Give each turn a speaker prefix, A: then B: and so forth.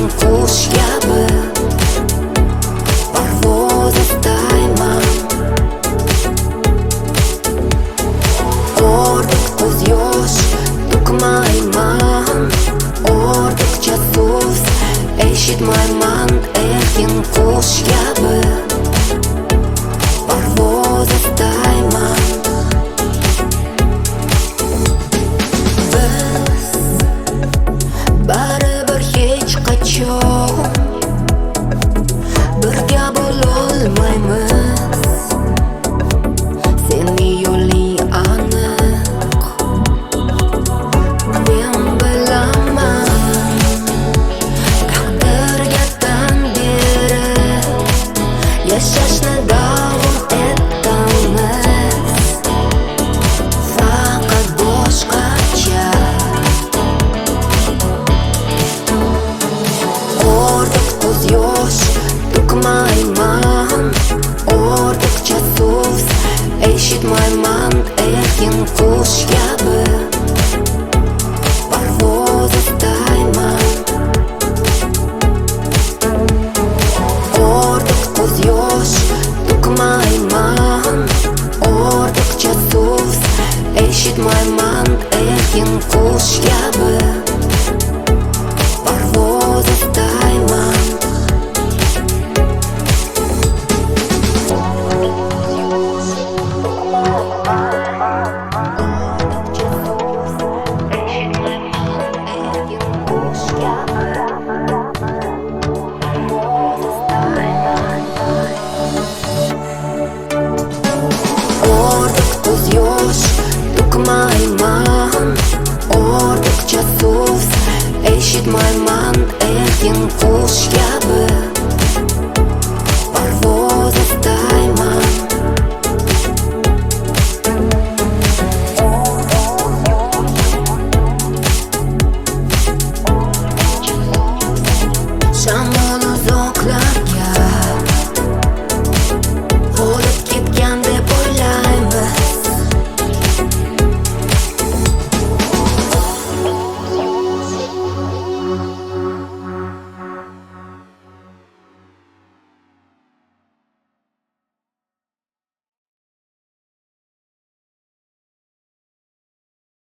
A: qush kabi parvoz istayman. Ortiq ko'z yosh to'kmayman, ortiqcha so'z eshitmayman. Erkin qush kabi parvoz istayman. Baribir hech qachon birga bo'lolmaymiz. Seni yo'ling aniq, men bilaman. Taqdirga tan berib yashashni davom etamiz, faqat boshqacha. Ortiq ko'z yosh to'kmayman, ortiqcha so'z eshitmayman. Erkin qush kabi parvoz istayman. Ortiq ko'z yosh to'kmayman, ortiqcha so'z eshitmayman. Erkin qush kabi parvoz istayman. Ortiq ko'z yosh to'kmayman, ortiqcha so'z eshitmayman. Erkin qush kabi